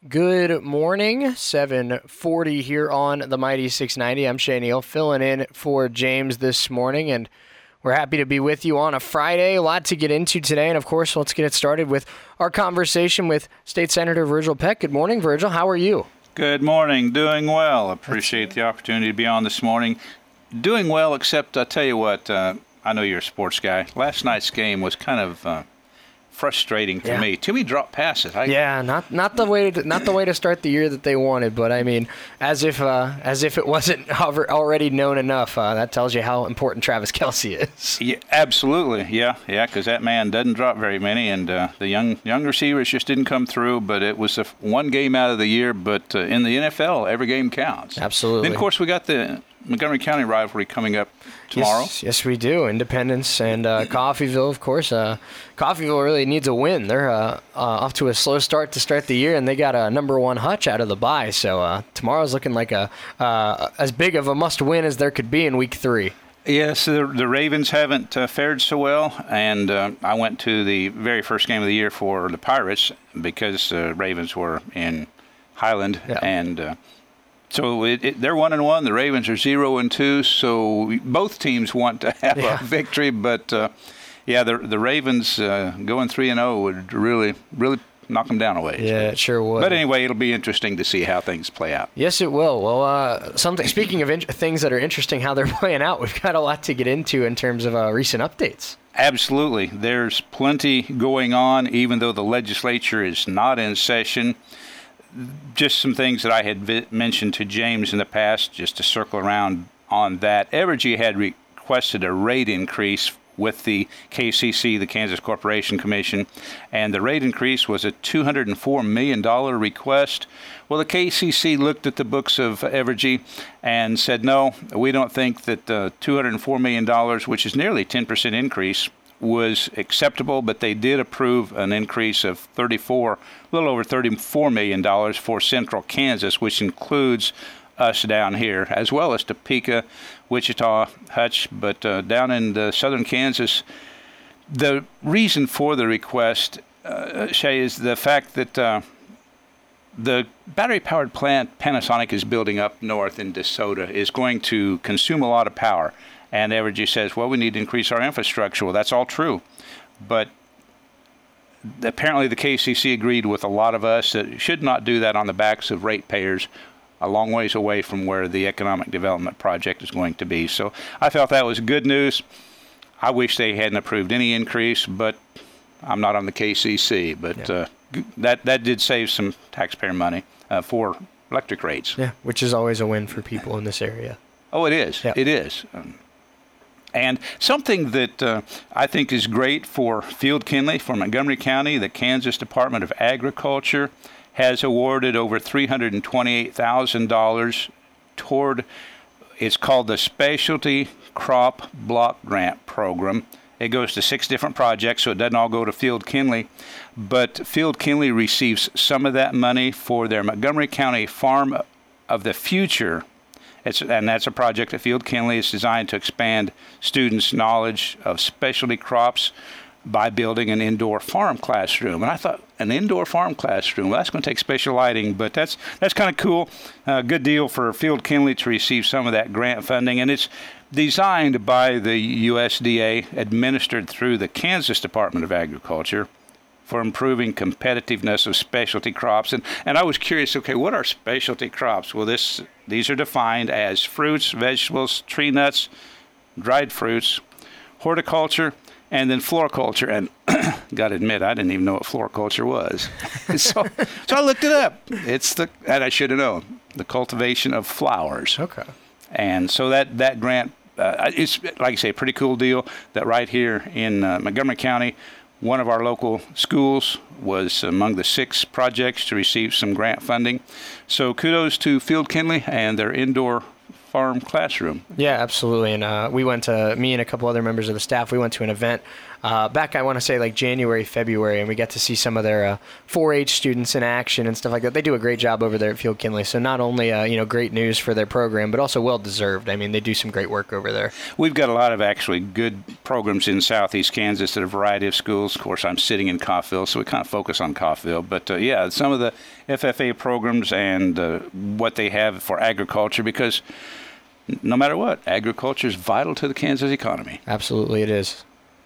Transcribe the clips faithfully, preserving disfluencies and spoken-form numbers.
Good morning, seven forty here on the Mighty six ninety. I'm Shane Neal, filling in for James this morning, and we're happy to be with you on a Friday. A lot to get into today, and of course, let's get it started with our conversation with State Senator Virgil Peck. Good morning, Virgil. How are you? Good morning. Doing well. Appreciate the opportunity to be on this morning. Doing well, except I tell you what, uh, I know you're a sports guy. Last night's game was kind of uh, frustrating to yeah. me. Too many drop passes. I, yeah, not not the way to, not the way to start the year that they wanted. But I mean, as if uh, as if it wasn't already known enough. Uh, that tells you how important Travis Kelce is. Yeah, absolutely. Yeah, yeah, because that man doesn't drop very many, and uh, the young young receivers just didn't come through. But it was a f- one game out of the year. But uh, in the N F L, every game counts. Absolutely. Then of course we got the Montgomery County rivalry coming up tomorrow. Yes, yes we do. Independence and uh, Coffeyville, of course. Uh, Coffeyville really needs a win. They're uh, uh, off to a slow start to start the year, and they got a number one hutch out of the bye. So uh, tomorrow's looking like a uh, as big of a must-win as there could be in week three. Yes, the, the Ravens haven't uh, fared so well, and uh, I went to the very first game of the year for the Pirates because uh, Ravens were in Highland, yeah. and uh, so it, it, they're one and one. The Ravens are zero and two. So both teams want to have yeah. a victory, but uh, yeah, the the Ravens uh, going three and zero would really really knock them down a ways. Yeah, it sure would. But anyway, it'll be interesting to see how things play out. Yes, it will. Well, uh, something. Speaking of in- things that are interesting, how they're playing out, we've got a lot to get into in terms of uh, recent updates. Absolutely, there's plenty going on, even though the legislature is not in session. Just some things that I had vi- mentioned to James in the past, just to circle around on that. Evergy had requested a rate increase with the K C C, the Kansas Corporation Commission, and the rate increase was a two hundred four million dollars request. Well, the K C C looked at the books of Evergy and said, no, we don't think that uh, two hundred four million dollars, which is nearly ten percent increase, was acceptable, but they did approve an increase of thirty-four, a little over thirty-four million dollars for Central Kansas, which includes us down here, as well as Topeka, Wichita, Hutch, but uh, down in the southern Kansas. The reason for the request, uh, Shay, is the fact that uh, the battery-powered plant Panasonic is building up north in DeSoto is going to consume a lot of power. And Evergy says, well, we need to increase our infrastructure. Well, that's all true. But apparently the K C C agreed with a lot of us that it should not do that on the backs of ratepayers a long ways away from where the economic development project is going to be. So I felt that was good news. I wish they hadn't approved any increase, but I'm not on the K C C. But yeah. uh, that, that did save some taxpayer money uh, for electric rates. Yeah, which is always a win for people in this area. Oh, it is. Yeah. It is. Um, And something that uh, I think is great for Field Kinley, for Montgomery County, the Kansas Department of Agriculture has awarded over three hundred twenty-eight thousand dollars toward, it's called the Specialty Crop Block Grant Program. It goes to six different projects, so it doesn't all go to Field Kinley. But Field Kinley receives some of that money for their Montgomery County Farm of the Future. It's, and that's a project at Field Kinley. It's designed to expand students' knowledge of specialty crops by building an indoor farm classroom. And I thought, an indoor farm classroom, well, that's going to take special lighting, but that's that's kind of cool. Uh, good deal for Field Kinley to receive some of that grant funding. And it's designed by the U S D A, administered through the Kansas Department of Agriculture, for improving competitiveness of specialty crops. And and I was curious, okay, what are specialty crops? Well, this these are defined as fruits, vegetables, tree nuts, dried fruits, horticulture, and then floriculture. And got to admit, I didn't even know what floriculture was. so, so I looked it up. It's the, and I should have known, the cultivation of flowers. Okay. And so that, that grant, uh, it's, like I say, a pretty cool deal that right here in uh, Montgomery County, one of our local schools was among the six projects to receive some grant funding. So kudos to Field Kinley and their indoor farm classroom. Yeah, absolutely. And uh, we went to, me and a couple other members of the staff, we went to an event uh, back, I want to say, like January, February, and we got to see some of their uh, four H students in action and stuff like that. They do a great job over there at Field Kinley. So not only, uh, you know, great news for their program, but also well-deserved. I mean, they do some great work over there. We've got a lot of actually good programs in southeast Kansas at a variety of schools. Of course, I'm sitting in Coffeyville, so we kind of focus on Coffeyville. But, uh, yeah, some of the F F A programs and uh, what they have for agriculture, because no matter what, agriculture is vital to the Kansas economy. Absolutely, it is.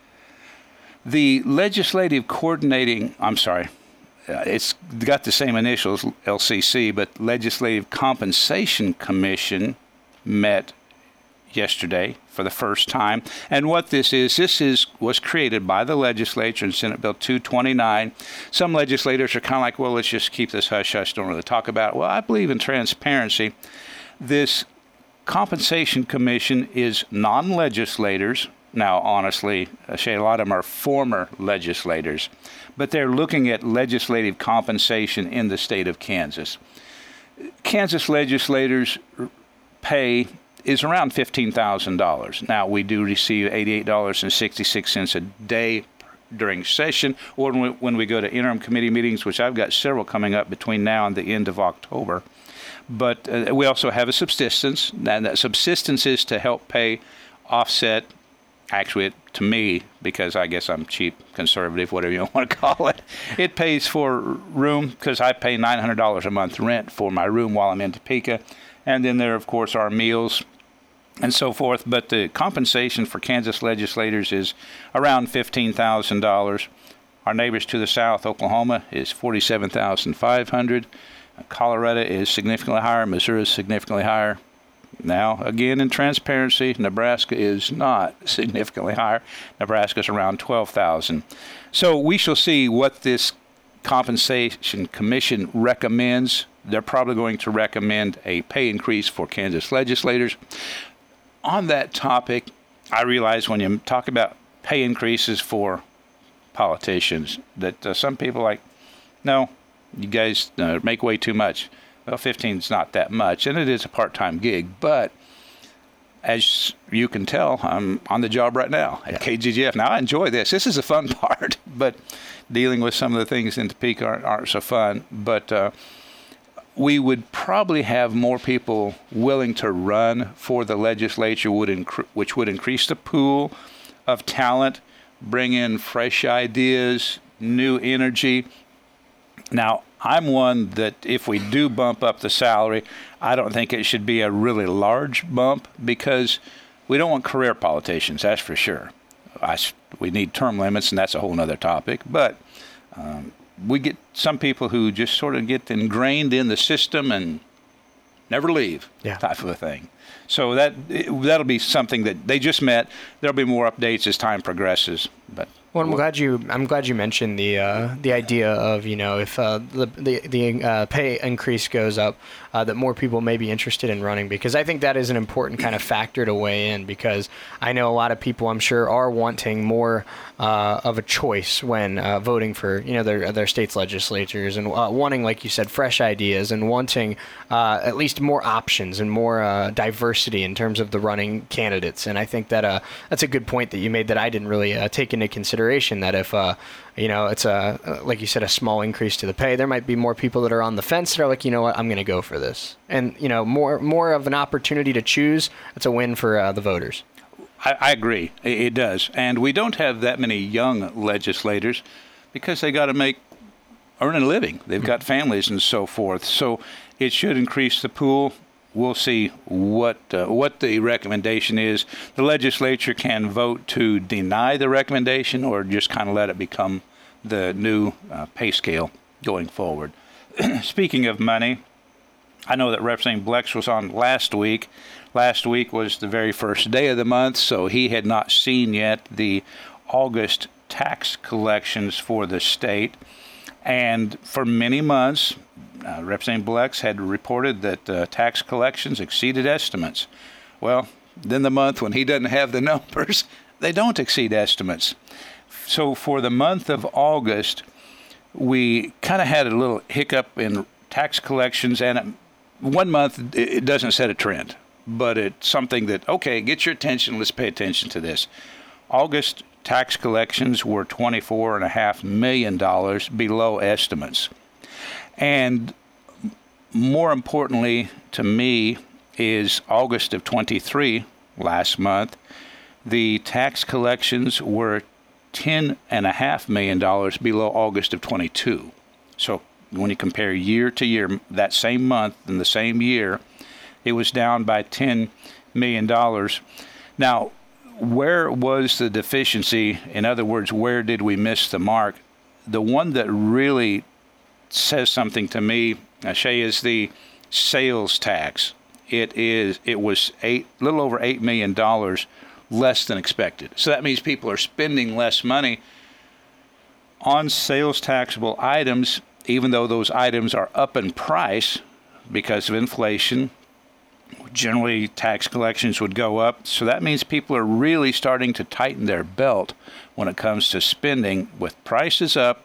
The legislative coordinating, I'm sorry, uh, it's got the same initials, L C C, but Legislative Compensation Commission met yesterday for the first time. And what this is, this is was created by the legislature in Senate Bill two twenty-nine. Some legislators are kind of like, well, let's just keep this hush-hush, don't really talk about it. Well, I believe in transparency. This Compensation Commission is non-legislators. Now, honestly, Shay, a lot of them are former legislators, but they're looking at legislative compensation in the state of Kansas. Kansas legislators' pay is around fifteen thousand dollars. Now, we do receive eighty-eight dollars and sixty-six cents a day during session, or when we, when we go to interim committee meetings, which I've got several coming up between now and the end of October. But uh, we also have a subsistence, and that subsistence is to help pay offset, actually, it, to me, because I guess I'm cheap, conservative, whatever you want to call it, it pays for room, because I pay nine hundred dollars a month rent for my room while I'm in Topeka. And then there, of course, are meals and so forth. But the compensation for Kansas legislators is around fifteen thousand dollars. Our neighbors to the south, Oklahoma, is forty-seven thousand five hundred dollars. Colorado is significantly higher. Missouri is significantly higher. Now, again, in transparency, Nebraska is not significantly higher. Nebraska is around twelve thousand dollars. So we shall see what this Compensation Commission recommends. They're probably going to recommend a pay increase for Kansas legislators. On that topic, I realize when you talk about pay increases for politicians that uh, some people are like, no, you guys uh, make way too much. Well, fifteen is not that much, and it is a part-time gig, but as you can tell, I'm on the job right now at yeah. K G G F. Now, I enjoy this. This is the fun part, but dealing with some of the things in Topeka aren't, aren't so fun. But uh, we would probably have more people willing to run for the legislature, would incre- which would increase the pool of talent, bring in fresh ideas, new energy. Now, I'm one that if we do bump up the salary, I don't think it should be a really large bump, because we don't want career politicians, that's for sure. I, we need term limits, and that's a whole other topic. But um, we get some people who just sort of get ingrained in the system and never leave, yeah. type of a thing. So that that'll be something that they just met. There'll be more updates as time progresses, but. Well, I'm glad you. I'm glad you mentioned the uh, the idea of, you know, if uh, the the, the uh, pay increase goes up, uh, that more people may be interested in running, because I think that is an important kind of factor to weigh in, because I know a lot of people, I'm sure, are wanting more uh, of a choice when uh, voting for, you know, their their state's legislatures, and uh, wanting, like you said, fresh ideas, and wanting uh, at least more options and more uh, diversity in terms of the running candidates. And I think that uh, that's a good point that you made that I didn't really uh, take into consideration. That if, uh, you know, it's a, like you said, a small increase to the pay, there might be more people that are on the fence that are like, you know what, I'm going to go for this. And, you know, more more of an opportunity to choose. It's a win for uh, the voters. I, I agree. It does. And we don't have that many young legislators because they got to make, earn a living. They've got families and so forth. So it should increase the pool. We'll see what uh, what the recommendation is. The legislature can vote to deny the recommendation or just kind of let it become the new uh, pay scale going forward. Speaking of money, I know that Representative Blex was on last week. Last week was the very first day of the month, so he had not seen yet the August tax collections for the state. And for many months, Uh, Representative Blex had reported that uh, tax collections exceeded estimates. Well, then the month when he doesn't have the numbers, they don't exceed estimates. So for the month of August, we kind of had a little hiccup in tax collections, and it, one month it doesn't set a trend. but it's something that, okay, get your attention. Let's pay attention to this. August tax collections were twenty-four point five million dollars below estimates. And more importantly to me is August of twenty-three, last month, the tax collections were ten point five million dollars below August of twenty-two. So when you compare year to year, that same month in the same year, it was down by ten million dollars. Now, where was the deficiency? In other words, where did we miss the mark? The one that really says something to me, Shay, is the sales tax. It is. It was eight, little over eight million dollars less than expected. So that means people are spending less money on sales taxable items, even though those items are up in price because of inflation. Generally, tax collections would go up. So that means people are really starting to tighten their belt when it comes to spending. With prices up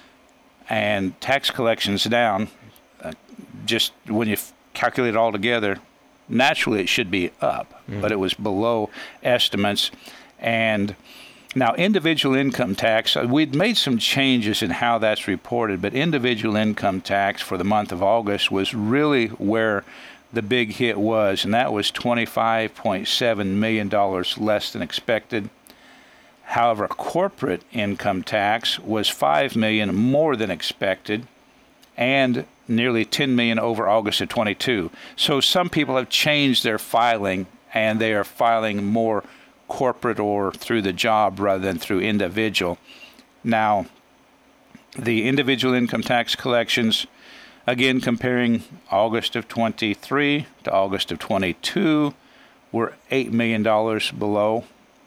and tax collections down, uh, just when you f- calculate it all together, naturally it should be up, mm. but it was below estimates. And now individual income tax, we'd made some changes in how that's reported, but individual income tax for the month of August was really where the big hit was, and that was twenty-five point seven million dollars less than expected. However, corporate income tax was five million dollars more than expected, and nearly ten million dollars over August of twenty-two. So some people have changed their filing, and they are filing more corporate or through the job rather than through individual. Now, the individual income tax collections, again comparing August of twenty-three to August of twenty-two, were eight million dollars below.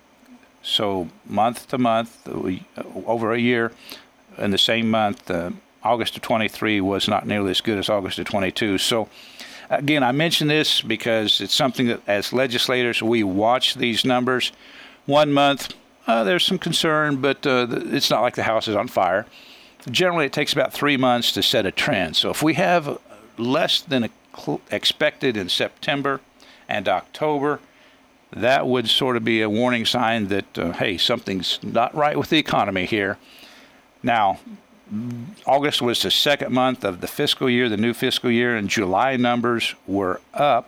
So month to month, over a year, in the same month, uh, August of twenty-three was not nearly as good as August of twenty-two. So again, I mention this because it's something that as legislators, we watch these numbers. One month, uh, there's some concern, but uh, it's not like the house is on fire. Generally, it takes about three months to set a trend. So if we have less than expected in September and October, that would sort of be a warning sign that, uh, hey, something's not right with the economy here. Now, August was the second month of the fiscal year, the new fiscal year, and July numbers were up.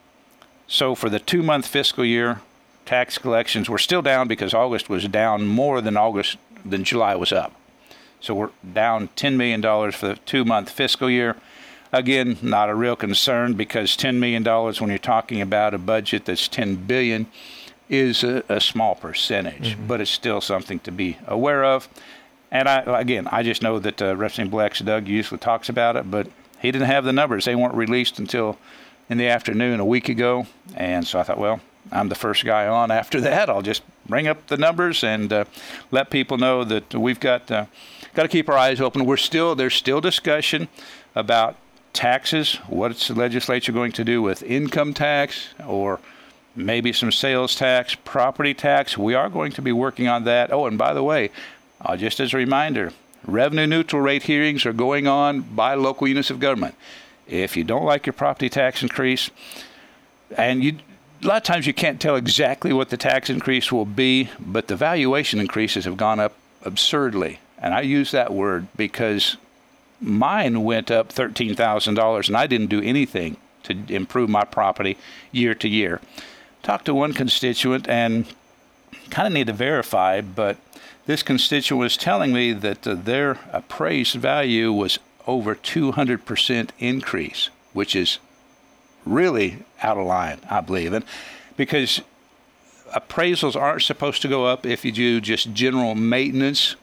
So for the two-month fiscal year, tax collections were still down because August was down more than August than July was up. So we're down ten million dollars for the two-month fiscal year. Again, not a real concern because ten million dollars when you're talking about a budget that's ten billion dollars is a, a small percentage, mm-hmm. but it's still something to be aware of. And I, again, I just know that uh, Representative Black's Doug usually talks about it, but he didn't have the numbers. They weren't released until in the afternoon a week ago. And so I thought, well, I'm the first guy on after that. I'll just bring up the numbers and uh, let people know that we've got uh, got to keep our eyes open. We're still there's still discussion about taxes. What's the legislature going to do with income tax or maybe some sales tax, property tax? We are going to be working on that. Oh, and by the way, uh, just as a reminder, revenue neutral rate hearings are going on by local units of government. If you don't like your property tax increase, and you a lot of times you can't tell exactly what the tax increase will be, but the valuation increases have gone up absurdly. And I use that word because mine went up thirteen thousand dollars, and I didn't do anything to improve my property year to year. Talked to one constituent and kind of need to verify, but this constituent was telling me that uh, their appraised value was over two hundred percent increase, which is really out of line, I believe. And because appraisals aren't supposed to go up if you do just general maintenance,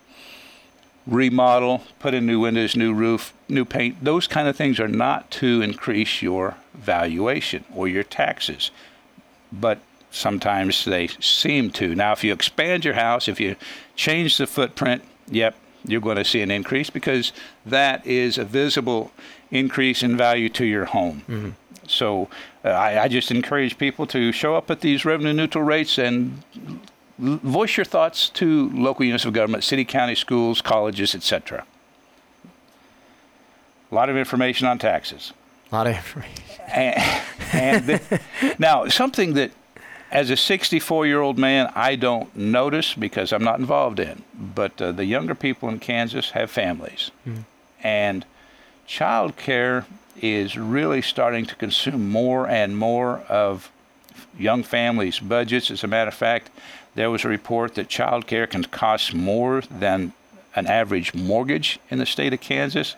remodel, put in new windows, new roof, new paint. Those kind of things are not to increase your valuation or your taxes. But sometimes they seem to. Now, if you expand your house, if you change the footprint, yep, you're going to see an increase because that is a visible increase in value to your home. Mm-hmm. So uh, I, I just encourage people to show up at these revenue neutral rates and l- voice your thoughts to local units of government, city, county, schools, colleges, et cetera. A lot of information on taxes. A lot of information. And, and the, now, something that, as a sixty-four-year-old man, I don't notice because I'm not involved in, but uh, the younger people in Kansas have families. Mm-hmm. And child care is really starting to consume more and more of young families' budgets. As a matter of fact, there was a report that child care can cost more than an average mortgage in the state of Kansas.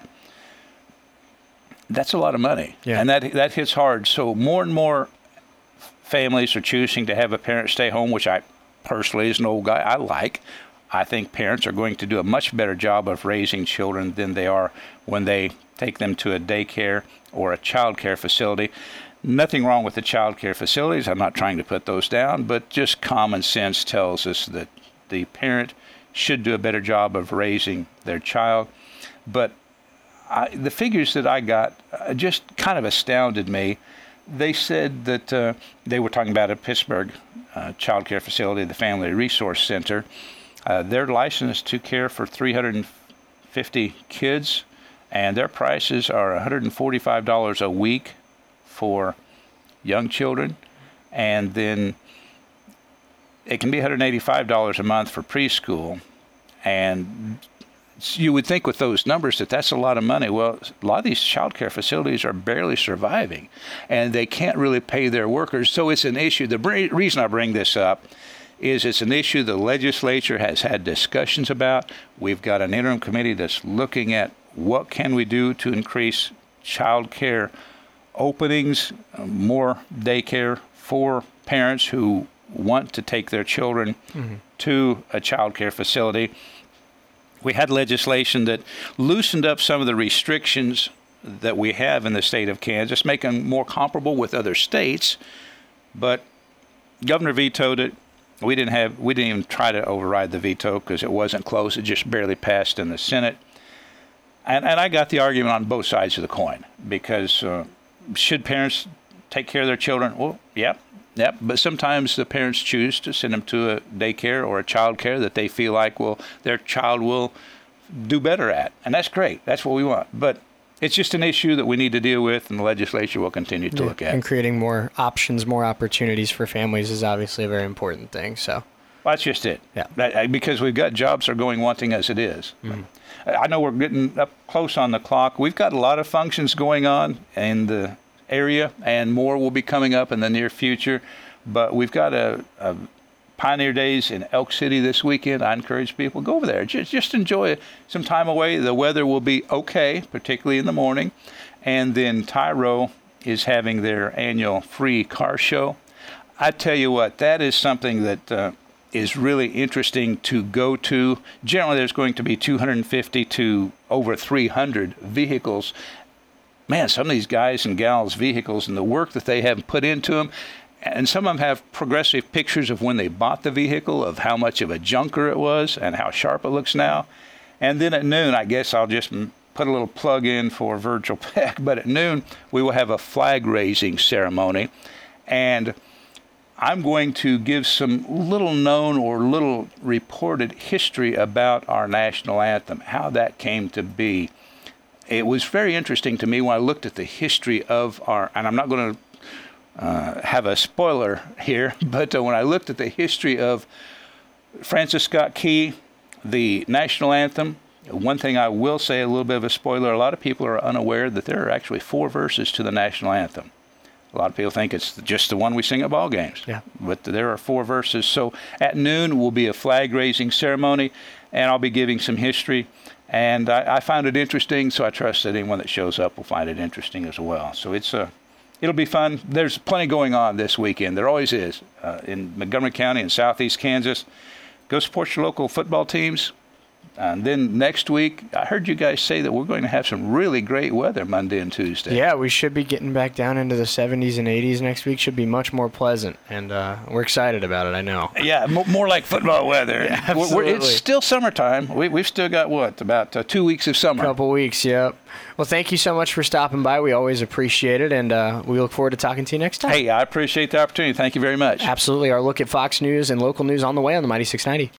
That's a lot of money, yeah. and that that hits hard. So more and more families are choosing to have a parent stay home, which I personally, as an old guy, I like. I think parents are going to do a much better job of raising children than they are when they take them to a daycare or a child care facility. Nothing wrong with the child care facilities. I'm not trying to put those down, but just common sense tells us that the parent should do a better job of raising their child. But I, the figures that I got uh, just kind of astounded me. They said that uh, they were talking about a Pittsburgh uh, child care facility, the Family Resource Center. Uh, they're licensed to care for three hundred fifty kids, and their prices are one hundred forty-five dollars a week for young children, and then it can be one hundred eighty-five dollars a month for preschool. And you would think with those numbers that that's a lot of money. Well, a lot of these child care facilities are barely surviving, and they can't really pay their workers. So it's an issue. The reason I bring this up is it's an issue the legislature has had discussions about. We've got an interim committee that's looking at what can we do to increase child care openings, more daycare for parents who want to take their children mm-hmm. to a child care facility. We had legislation that loosened up some of the restrictions that we have in the state of Kansas, making them more comparable with other states, but governor vetoed it. We didn't have, we didn't even try to override the veto because it wasn't close. It just barely passed in the Senate. And, and I got the argument on both sides of the coin because uh, should parents take care of their children? Well, yeah, yeah. But sometimes the parents choose to send them to a daycare or a child care that they feel like, well, their child will do better at. And that's great. That's what we want. But it's just an issue that we need to deal with, and the legislature will continue to yeah, look at. And creating more options, more opportunities for families is obviously a very important thing. So well, that's just it. Yeah. That, because we've got jobs that are going wanting as it is. Mm-hmm. I know we're getting up close on the clock. We've got a lot of functions going on in the area, and more will be coming up in the near future. But we've got a, a Pioneer Days in Elk City this weekend. I encourage people to go over there. Just, just enjoy some time away. The weather will be okay, particularly in the morning. And then Tyro is having their annual free car show. I tell you what, that is something that uh, is really interesting to go to. Generally, there's going to be two hundred fifty to over three hundred vehicles. Man, some of these guys and gals' vehicles and the work that they have put into them, and some of them have progressive pictures of when they bought the vehicle, of how much of a junker it was and how sharp it looks now. And then at noon, I guess I'll just put a little plug in for Virgil Peck, but at noon, we will have a flag-raising ceremony. And I'm going to give some little known or little reported history about our national anthem, how that came to be. It was very interesting to me when I looked at the history of our, and I'm not going to uh, have a spoiler here, but uh, when I looked at the history of Francis Scott Key, the national anthem, one thing I will say, a little bit of a spoiler, a lot of people are unaware that there are actually four verses to the national anthem. A lot of people think it's just the one we sing at ball games. Yeah. But there are four verses. So at noon will be a flag-raising ceremony, and I'll be giving some history. And I, I found it interesting, so I trust that anyone that shows up will find it interesting as well. So it's a, it'll be fun. There's plenty going on this weekend. There always is. Uh, in Montgomery County and southeast Kansas, go support your local football teams. And then next week, I heard you guys say that we're going to have some really great weather Monday and Tuesday. Yeah, we should be getting back down into the seventies and eighties next week. Should be much more pleasant, and uh, we're excited about it, I know. Yeah, m- more like football weather. Yeah, absolutely. We're, we're, it's still summertime. We, we've still got, what, about uh, two weeks of summer? A couple weeks, yep. Well, thank you so much for stopping by. We always appreciate it, and uh, we look forward to talking to you next time. Hey, I appreciate the opportunity. Thank you very much. Absolutely. Our look at Fox News and local news on the way on the Mighty six ninety.